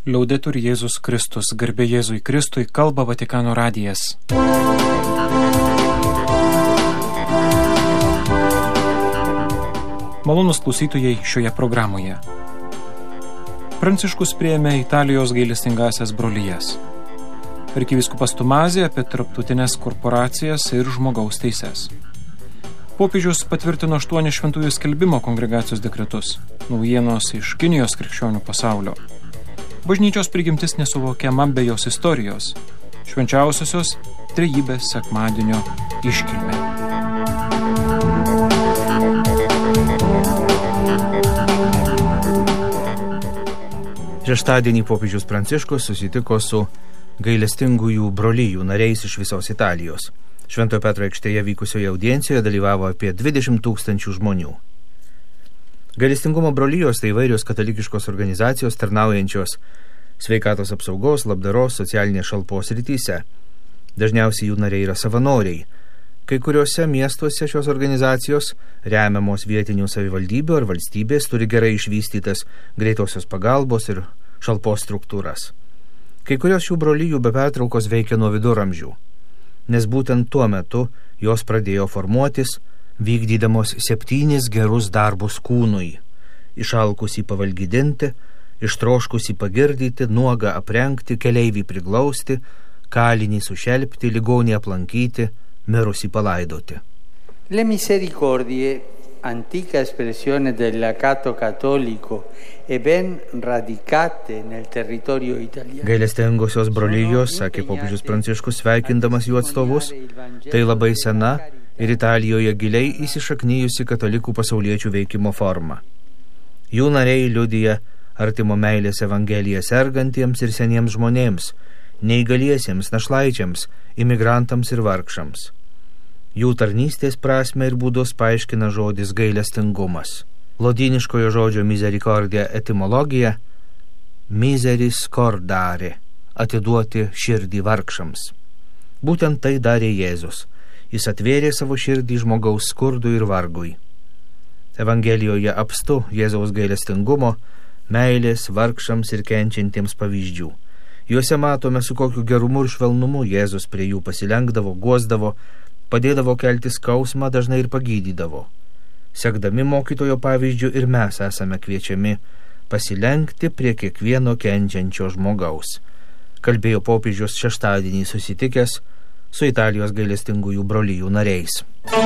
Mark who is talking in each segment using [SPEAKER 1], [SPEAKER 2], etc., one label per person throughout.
[SPEAKER 1] Liaudetur Jėzus Kristus, garbė Jėzui Kristui, kalba Vatikano radijas. Malonūs klausytojai šioje programoje. Pranciškus priėmė Italijos gailestingąsias brolijas. Arkivyskupas Tomazė apie tarptautinės korporacijas ir žmogaus teises. Popiežius patvirtino 8 šventųjų skelbimo kongregacijos dekretus. Naujienos iš Kinijos krikščionių pasaulio. Bažnyčios prigimtis nesuvokiama be jos istorijos. Švenčiausiosios trejybės sekmadienio iškilmė.
[SPEAKER 2] Šeštadienį popiežius Pranciškus susitiko su gailestingųjų brolijų nariais iš visos Italijos. Šventojo Petro aikštėje vykusioje audiencijoje dalyvavo apie 20 000 žmonių. Gailestingumo brolijos tai įvairios katalikiškos organizacijos tarnaujančios sveikatos apsaugos, labdaros, socialinės šalpos rytyse. Dažniausiai jų nariai yra savanoriai. Kai kuriuose miestuose šios organizacijos, remiamos vietinių savivaldybių ar valstybės, turi gerai išvystytas greitosios pagalbos ir šalpos struktūras. Kai kurios šių brolijų be pertraukos veikia nuo viduramžių, nes būtent tuo metu jos pradėjo formuotis, vykdydamos 7 gerus darbus kūnui: išalkusį pavalgydinti, ištroškusį pagirdyti, nuogą aprengti, keleivį priglausti, kalinį sušelpti, ligonį aplankyti, mirusį palaidoti.
[SPEAKER 3] Le misericordie, antica espressione dell'acato cattolico e ben radicate nel territorio italiano.
[SPEAKER 2] Gailestingosios brolijos, sakė popiežius Pranciškus sveikindamas jų atstovus, tai labai sena ir Italijoje giliai įsišaknijusi katalikų pasauliečių veikimo forma. Jų nariai liudija artimo meilės evangeliją sergantiems ir seniems žmonėms, neįgaliesiems, našlaičiams, imigrantams ir vargšams. Jų tarnystės prasmę ir būdus paaiškina žodis gailestingumas. Lotyniškojo žodžio misericordija etimologija miseris cordare, atiduoti širdį vargšams. Būtent tai darė Jėzus. Jis atvėrė savo širdį žmogaus skurdui ir vargui. Evangelijoje apstu Jėzaus gailestingumo, meilės vargšams ir kenčiantiems pavyzdžių. Juose matome, su kokiu gerumu ir švelnumu Jėzus prie jų pasilenkdavo, guosdavo, padėdavo kelti skausmą, dažnai ir pagydydavo. Sekdami mokytojo pavyzdžių ir mes esame kviečiami pasilenkti prie kiekvieno kenčiančio žmogaus, kalbėjo popiežius šeštadienį susitikęs su Italijos gailestingųjų brolijų nariais.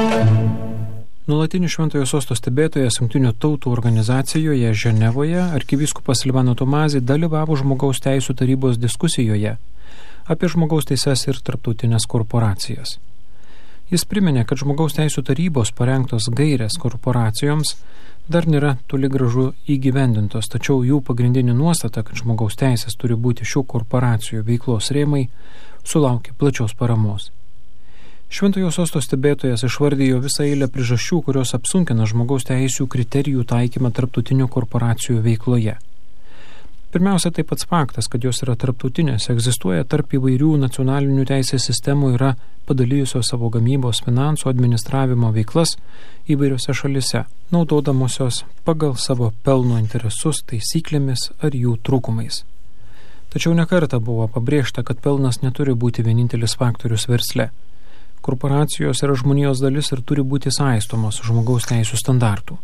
[SPEAKER 1] Nuolatinis Šventojo Sosto stebėtojas Jungtinių tautų organizacijoje Ženevoje arkivyskupas Silvano Tomazė dalyvavo žmogaus teisų tarybos diskusijoje apie žmogaus teises ir tarptautinės korporacijas. Jis priminė, kad žmogaus teisų tarybos parengtos gairės korporacijoms dar nėra toli gražu įgyvendintos, tačiau jų pagrindinė nuostata, kad žmogaus teisės turi būti šių korporacijų veiklos rėmai, sulaukė plačios paramos. Šventojo Sosto stebėtojas išvardijo visą eilę priežasčių, kurios apsunkina žmogaus teisių kriterijų taikymą tarptautinių korporacijų veikloje. Pirmiausia, tai pats faktas, kad jos yra tarptautinės, egzistuoja tarp įvairių nacionalinių teisės sistemų, yra padalijusios savo gamybos, finansų, administravimo veiklas įvairiose šalise, naudodamosios pagal savo pelno interesus, taisyklėmis ar jų trūkumais. Tačiau nekartą buvo pabrėžta, kad pelnas neturi būti vienintelis faktorius versle. Korporacijos yra žmonijos dalis ir turi būti saistomos žmogaus teisų standartų.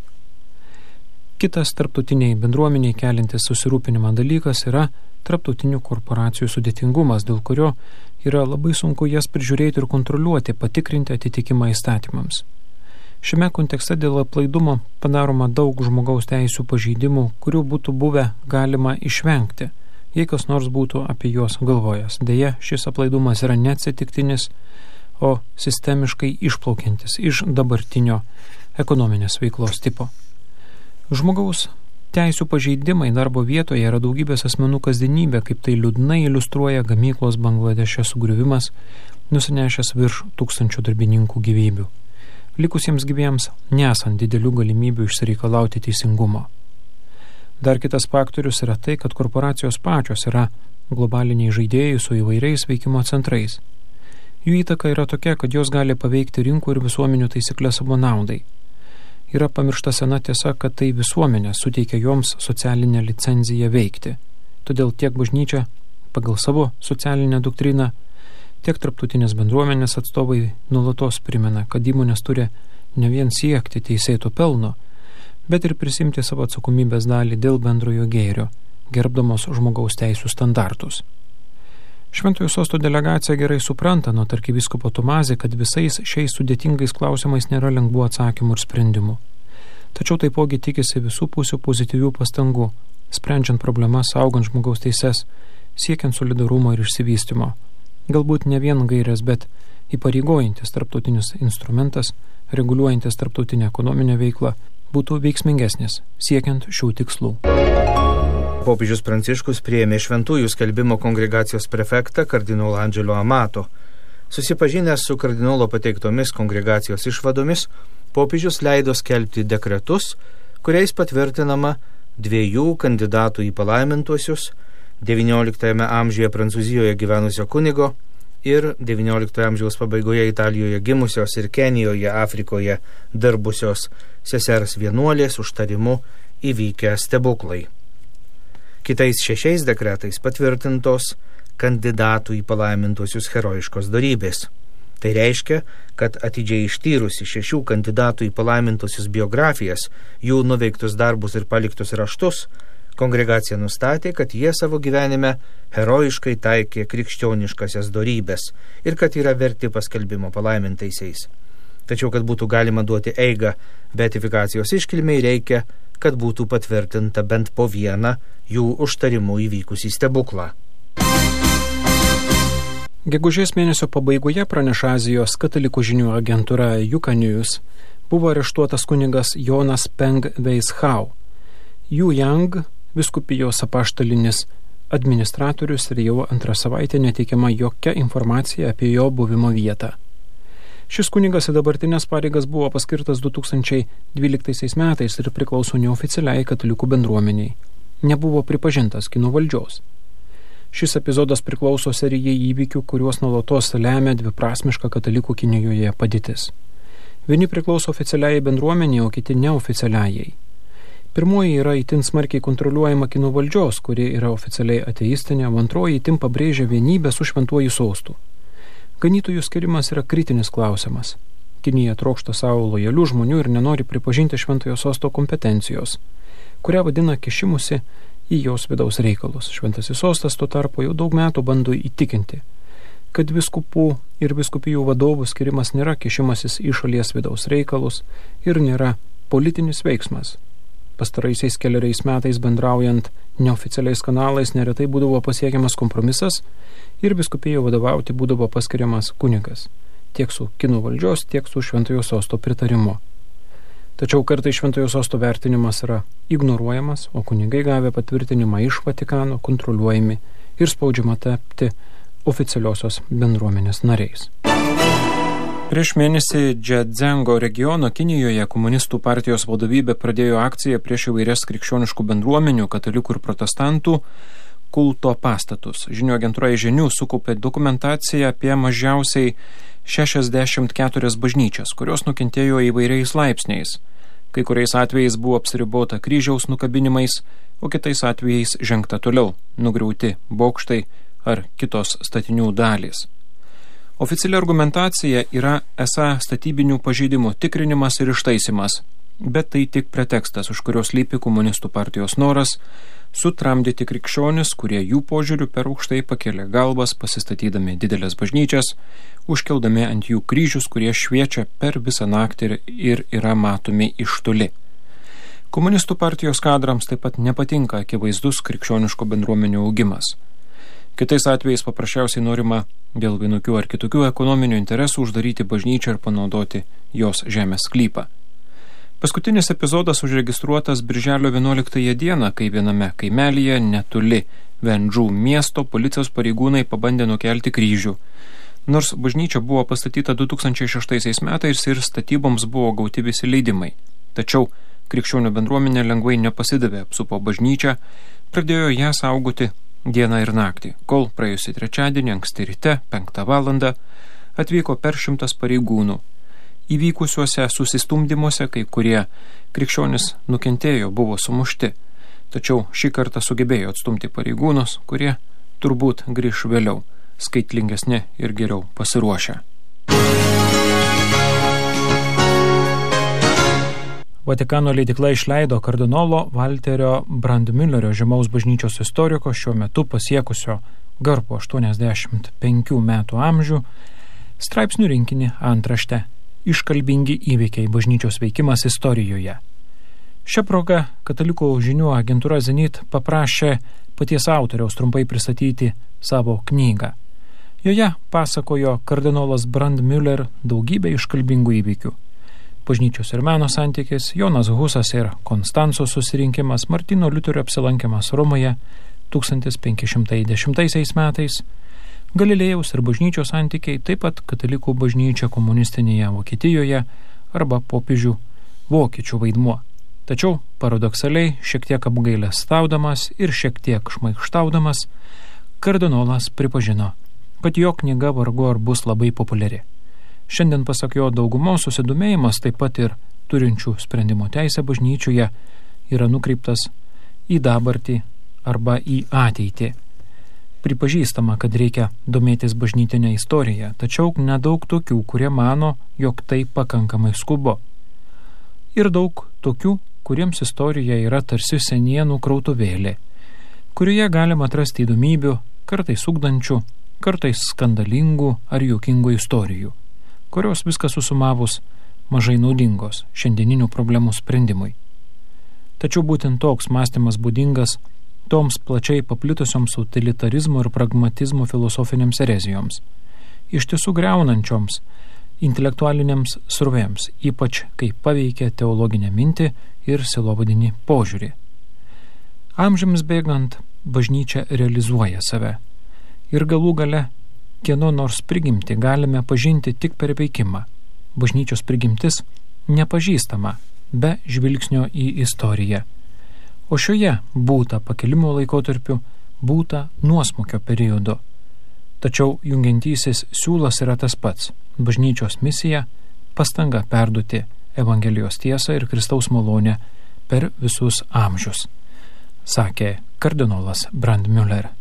[SPEAKER 1] Kitas tarptautiniai bendruomeniai keliantis susirūpinimą dalykas yra tarptautinių korporacijų sudėtingumas, dėl kurio yra labai sunku jas prižiūrėti ir kontroliuoti, patikrinti atitikimą įstatymams. Šiame kontekste dėl aplaidumo padaroma daug žmogaus teisų pažeidimų, kurių būtų buvę galima išvengti, jei kas nors būtų apie juos galvojęs. Deja, šis aplaidumas yra neatsitiktinis, o sistemiškai išplaukiantis iš dabartinio ekonominės veiklos tipo. Žmogaus teisų pažeidimai darbo vietoje yra daugybės asmenų kasdienybė, kaip tai liūdnai iliustruoja gamyklos Bangladeše sugriuvimas, nusinešęs virš 1000 darbininkų gyvybių, likusiems gyviems nesant didelių galimybių išsireikalauti teisingumo. Dar kitas faktorius yra tai, kad korporacijos pačios yra globaliniai žaidėjai su įvairiais veikimo centrais. Jų įtaka yra tokia, kad jos gali paveikti rinkų ir visuomenių taisyklės savo naudai. Yra pamiršta sena tiesa, kad tai visuomenė suteikia joms socialinę licenciją veikti. Todėl tiek bažnyčia pagal savo socialinę doktriną, tiek tarptautinės bendruomenės atstovai nuolatos primena, kad įmonės turi ne vien siekti teisėto pelno, bet ir prisimti savo atsakomybės dalį dėl bendrojo gėrio, gerbdamos žmogaus teisų standartus. Šventojo sosto delegacija gerai supranta nuo arkivyskupo Tomazė, kad visais šiais sudėtingais klausimais nėra lengvų atsakymų ir sprendimų. Tačiau taipogi tikisi visų pusių pozityvių pastangų, sprendžiant problemas, saugant žmogaus teises, siekiant solidarumo ir išsivystymo. Galbūt ne vien gairės, bet įpareigojantis tarptautinis instrumentas, reguliuojantis tarptautinę ekonominę veiklą, būtų veiksmingesnis, siekiant šių tikslų.
[SPEAKER 2] Popiežius Pranciškus priėmė šventųjų skelbimo kongregacijos prefektą kardinolą Angelo Amato. Susipažinęs su kardinolo pateiktomis kongregacijos išvadomis, popiežius leido skelbti dekretus, kuriais patvirtinama 2 kandidatų į palaimintuosius, XIX amžiuje Prancūzijoje gyvenusio kunigo ir XIX amžiaus pabaigoje Italijoje gimusios ir Kenijoje, Afrikoje darbusios sesers vienuolės užtarimu įvykę stebuklai. Kitais 6 dekretais patvirtintos kandidatų į palaimintuosius herojiškos dorybės. Tai reiškia, kad atidžiai ištyrusi 6 kandidatų į palaimintuosius biografijas, jų nuveiktus darbus ir paliktus raštus, kongregacija nustatė, kad jie savo gyvenime herojiškai taikė krikščioniškasias dorybės ir kad yra verti paskelbimo palaimintaisiais. Tačiau, kad būtų galima duoti eigą beatifikacijos iškilmei, reikia, kad būtų patvirtinta bent po vieną jų užtarimu įvykusį stebuklą.
[SPEAKER 1] Gegužės mėnesio pabaigoje praneša Azijos katalikų žinių agentūra Yuka-News, buvo areštuotas kunigas Jonas Peng Weishau. Yu Yang, vyskupijos apaštalinis administratorius, ir jau 2 savaitę neteikiama jokia informacija apie jo buvimo vietą. Šis kunigas į dabartinės pareigas buvo paskirtas 2012 metais ir priklauso neoficialiai katalikų bendruomeniai. Nebuvo pripažintas kinų valdžios. Šis epizodas priklauso serijai įvykių, kuriuos nuolatos lemia dviprasmiška katalikų Kinijoje padėtis. Vieni priklauso oficialiai bendruomeniai, o kiti neoficialiai. Pirmoji yra itin smarkiai kontroliuojama kinų valdžios, kuri yra oficialiai ateistinė, o antroji itin pabrėžia vienybę su šventuoju sostu. Ganytojų skirimas yra kritinis klausimas. Kinija trokšta savo lojalių žmonių ir nenori pripažinti šventojo sosto kompetencijos, kurią vadina kišimusi į jos vidaus reikalus. Šventasis sostas tuo tarpu jau daug metų bando įtikinti, kad vyskupų ir vyskupijų vadovų skirimas nėra kišimasis į šalies vidaus reikalus ir nėra politinis veiksmas. Pastaraisiais keleriais metais bendraujant neoficialiais kanalais neretai būdavo pasiekiamas kompromisas ir vyskupijai vadovauti būdavo paskiriamas kunigas, tiek su kinų valdžios, tiek su šventojo sosto pritarimu. Tačiau kartai šventojo sosto vertinimas yra ignoruojamas, o kunigai gavę patvirtinimą iš Vatikano kontroliuojami ir spaudžiama tapti oficialiosios bendruomenės nariais. Prieš mėnesį Džedzengo regiono Kinijoje komunistų partijos vadovybė pradėjo akciją prieš įvairias krikščioniškų bendruomenių, katalikų ir protestantų kulto pastatus. Žinių agentūra Žinių sukaupė dokumentaciją apie mažiausiai 64 bažnyčias, kurios nukentėjo įvairiais laipsniais. Kai kuriais atvejais buvo apsiribota kryžiaus nukabinimais, o kitais atvejais žengta toliau, nugriauti bokštai ar kitos statinių dalys. Oficiali argumentacija yra esą statybinių pažeidimų tikrinimas ir ištaisimas, bet tai tik pretekstas, už kurios slypi komunistų partijos noras sutramdyti krikščionis, kurie jų požiūriu per aukštai pakėlė galvas, pasistatydami didelės bažnyčias, užkeldami ant jų kryžius, kurie šviečia per visą naktį ir yra matomi iš toli. Komunistų partijos kadrams taip pat nepatinka akivaizdus krikščioniško bendruomenių augimas. Kitais atvejais paprasčiausiai norima dėl vienokių ar kitokių ekonominių interesų uždaryti bažnyčią ir panaudoti jos žemės sklypą. Paskutinis epizodas užregistruotas birželio 11 dieną, kai viename kaimelyje netoli Vendžų miesto policijos pareigūnai pabandė nukelti kryžių. Nors bažnyčia buvo pastatyta 2006 metais ir statyboms buvo gauti visi leidimai. Tačiau krikščionių bendruomenė lengvai nepasidavė, apsupo bažnyčią, pradėjo ją saugoti dieną ir naktį, kol praėjusį trečiadienį anksti ryte 5 valandą atvyko per 100 pareigūnų. Įvykusiuose susistumdymuose kai kurie krikščionys nukentėjo, buvo sumušti. Tačiau šį kartą sugebėjo atstumti pareigūnus, kurie turbūt grįš vėliau, skaitlingesni ir geriau pasiruošę. Vatikano leidykla išleido kardinolo Walterio Brandmüllerio žymaus bažnyčios istoriko šiuo metu pasiekusio garbų 85 metų amžių straipsnių rinkinį antraštę Iškalbingi įvykiai bažnyčios veikimas istorijoje. Šia proga Katalikų žinių agentūra Zenit paprašė paties autoriaus trumpai pristatyti savo knygą. Joje pasakojo kardinolas Brandmüller daugybę iškalbingų įvykių. Bažnyčios ir meno santykis, Jonas Husas ir Konstancos susirinkimas, Martyno Liuterio apsilankimas Romoje 1510 metais, Galilėjaus ir bažnyčios santykiai, taip pat katalikų bažnyčia komunistinėje Vokietijoje arba popiežių vokiečių vaidmuo. Tačiau paradoksaliai, šiek tiek apgailestaudamas ir šiek tiek šmaikštaudamas, kardinolas pripažino, kad jo knyga vargu ar bus labai populiari. Šiandien, pasak jo, daugumos susidomėjimas, taip pat ir turinčių sprendimo teisę bažnyčioje, yra nukreiptas į dabartį arba į ateitį. Pripažįstama, kad reikia domėtis bažnytinę istoriją, tačiau nedaug tokių, kurie mano, jog tai pakankamai skubu. Ir daug tokių, kuriems istorija yra tarsi senienų krautuvėlė, kurioje galima atrasti įdomybių, kartais ugdančių, kartais skandalingų ar juokingų istorijų, kurios viskas susumavus mažai naudingos šiandieninių problemų sprendimui. Tačiau būtent toks mąstymas būdingas toms plačiai paplitusioms utilitarizmo ir pragmatizmo filosofinėms erezijoms, iš tiesų griaunančioms intelektualinėms srovėms, ypač kai paveikia teologinę mintį ir sielovadinį požiūrį. Amžiams bėgant, bažnyčia realizuoja save ir galų gale kieno nors prigimtį galime pažinti tik per veikimą. Bažnyčios prigimtis nepažįstama be žvilgsnio į istoriją. O šioje būta pakilimo laikotarpiu, būta nuosmukio periodu. Tačiau jungiantysis siūlas yra tas pats – bažnyčios misija, pastanga perduoti Evangelijos tiesą ir Kristaus malonę per visus amžius, sakė kardinolas Brandmüller.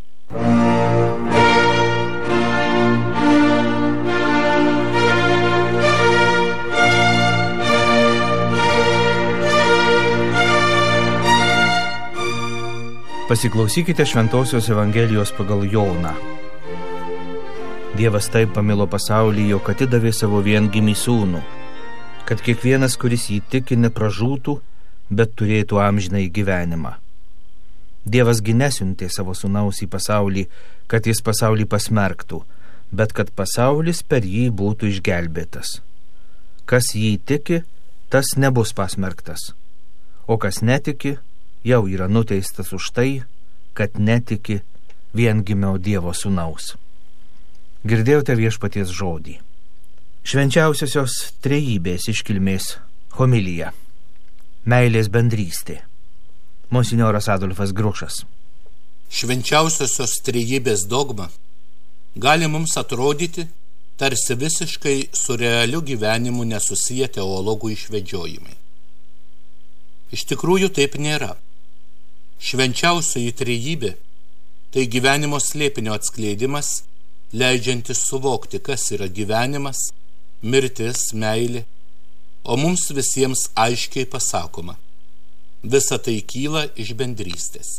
[SPEAKER 2] Pasiklausykite Šventosios Evangelijos pagal Joną. Dievas taip pamilo pasaulį, jog atidavė savo viengimį sūnų, kad kiekvienas, kuris jį tiki, nepražūtų, bet turėtų amžinąjį gyvenimą. Dievas gi nesiuntė savo sūnaus į pasaulį, kad jis pasaulį pasmerktų, bet kad pasaulis per jį būtų išgelbėtas. Kas jį tiki, tas nebus pasmerktas, o kas netiki, jau yra nuteistas už tai, kad netiki viengimio Dievo sūnaus. Girdėjote viešpaties žodį. Švenčiausiosios trejybės iškilmės homilija. Meilės bendrystė. Monsinjoras Adolfas Grušas.
[SPEAKER 4] Švenčiausiosios trejybės dogma gali mums atrodyti tarsi visiškai su realiu gyvenimu nesusiję teologų išvedžiojimai. Iš tikrųjų taip nėra. Švenčiausioji trejybė tai gyvenimo slėpinio atskleidimas, leidžiantis suvokti, kas yra gyvenimas, mirtis, meilė, o mums visiems aiškiai pasakoma, visa tai kyla iš bendrystės.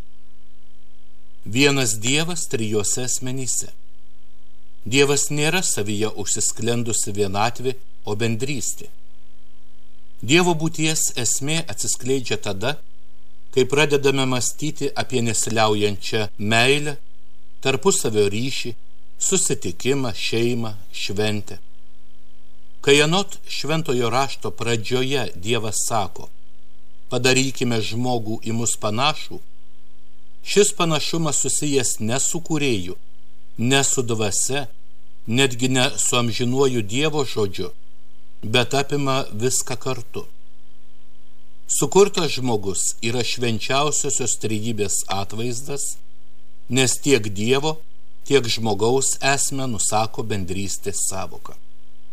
[SPEAKER 4] Vienas Dievas trijuose asmenyse. Dievas nėra savyje užsisklendusi vienatvė, o bendrystė. Dievo būties esmė atsiskleidžia tada, kai pradedame mąstyti apie nesiliaujančią meilę, tarpusavio ryšį, susitikimą, šeimą, šventę. Kai anot šventojo rašto pradžioje Dievas sako, padarykime žmogų į mus panašų, šis panašumas susijęs ne su kūrėju, ne su dvasia, netgi ne su amžinuoju Dievo žodžiu, bet apima viską kartu. Sukurtas žmogus yra švenčiausiosios trejybės atvaizdas, nes tiek Dievo, tiek žmogaus esmę nusako bendrystės sąvoka.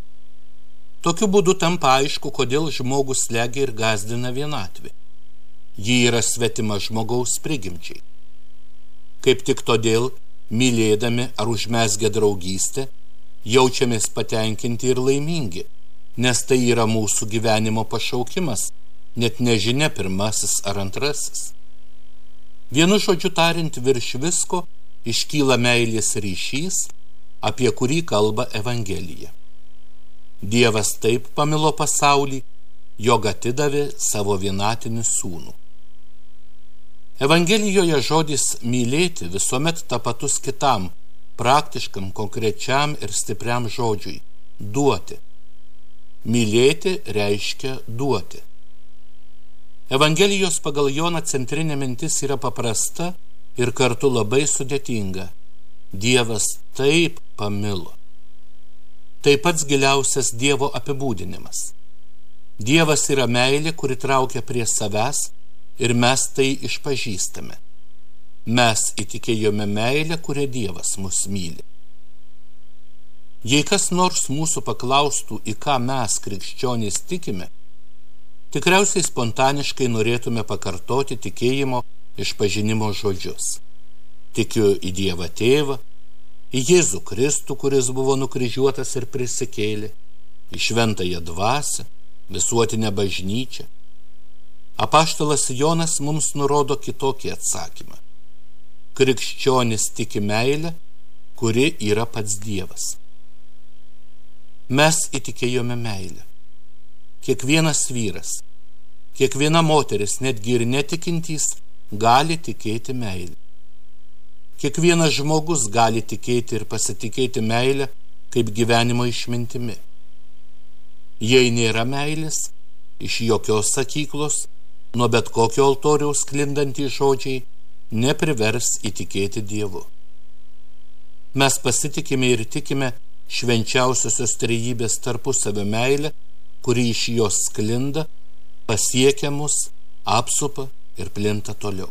[SPEAKER 4] Tokiu būdu tampa aišku, kodėl žmogus slegia ir gąsdina vienatvė. ji yra svetima žmogaus prigimčiai. Kaip tik todėl, mylėdami ar užmesgę draugystę, jaučiamės patenkinti ir laimingi, nes tai yra mūsų gyvenimo pašaukimas, net nežinia pirmasis ar antrasis. Vienu žodžiu tariant, virš visko iškyla meilės ryšys, apie kurį kalba Evangelija. Dievas taip pamilo pasaulį, jog atidavė savo vienatinį sūnų. Evangelijoje žodis mylėti visuomet tapatus kitam, praktiškam, konkrečiam ir stipriam žodžiui – duoti. Mylėti reiškia duoti. Evangelijos pagal Joną centrinė mintis yra paprasta ir kartu labai sudėtinga. Dievas taip pamilo. Tai pats giliausias Dievo apibūdinimas. Dievas yra meilė, kuri traukia prie savęs ir mes tai išpažįstame. Mes įtikėjome meilę, kurią Dievas mus myli. Jei kas nors mūsų paklaustų, į ką mes krikščionys tikime, tikriausiai spontaniškai norėtume pakartoti tikėjimo išpažinimo žodžius. Tikiu į Dievą Tėvą, į Jėzų Kristų, kuris buvo nukryžiuotas ir prisikėlė, į Šventąją Dvasią, visuotinę bažnyčią. Apaštalas Jonas mums nurodo kitokį atsakymą. Krikščionis tiki meilę, kuri yra pats Dievas. Mes įtikėjome meilę. Kiekvienas vyras, kiekviena moteris, netgi ir netikintys, gali tikėti meilę. Kiekvienas žmogus gali tikėti ir pasitikėti meilę kaip gyvenimo išmintimi. Jei nėra meilės, iš jokios sakyklos, nuo bet kokio altoriaus sklindantys žodžiai neprivers įtikėti Dievu. Mes pasitikime ir tikime švenčiausiosios trejybės tarpusavio meilę, kuri iš jos sklinda, pasiekia mus, apsupa ir plinta toliau.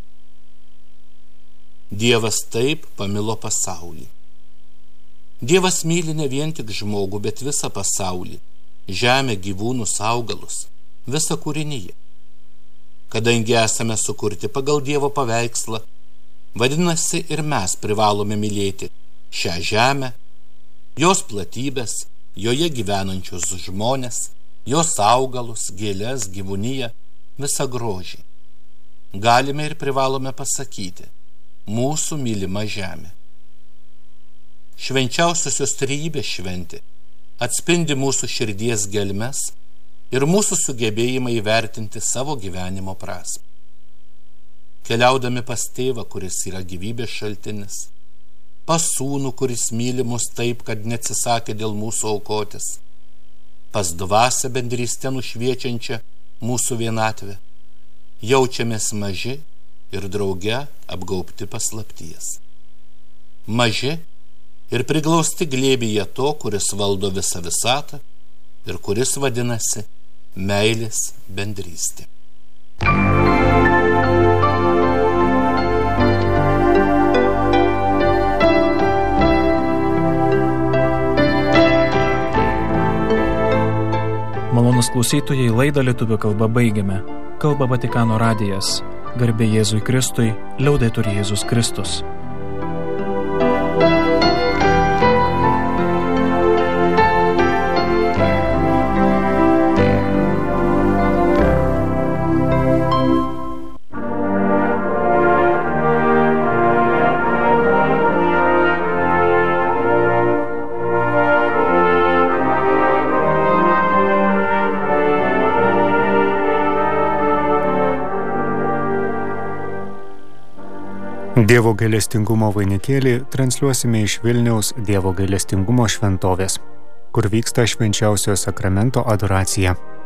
[SPEAKER 4] Dievas taip pamilo pasaulį. Dievas myli ne vien tik žmogų, bet visą pasaulį, žemę, gyvūnus, augalus, visą kūrinyje. Kadangi esame sukurti pagal Dievo paveikslą, vadinasi ir mes privalome mylėti šią žemę, jos platybės, joje gyvenančius žmones, jos augalus, gėles, gyvūniją, visą grožį. Galime ir privalome pasakyti: mūsų mylima žemė. Švenčiausiosios trejybės šventė atspindi mūsų širdies gelmes ir mūsų sugebėjimą įvertinti savo gyvenimo prasmę. Keliaudami pas Tėvą, kuris yra gyvybės šaltinis, pas Sūnų, kuris myli mus taip, kad neatsisakė dėl mūsų aukotis, pas Dvasią bendrystę nušviečiančią mūsų vienatvę, jaučiamės maži ir drauge apgaubti paslapties. Maži ir priglausti glėbyje to, kuris valdo visą visatą ir kuris vadinasi meilės bendrystė.
[SPEAKER 1] Malonūs klausytojai, laidą lietuvių kalba baigiame. Kalba Vatikano radijas. Garbė Jėzui Kristui, liaudetur Jėzus Kristus.
[SPEAKER 5] Dievo gailestingumo vainikėlį transliuosime iš Vilniaus Dievo gailestingumo šventovės, kur vyksta švenčiausiojo sakramento adoracija.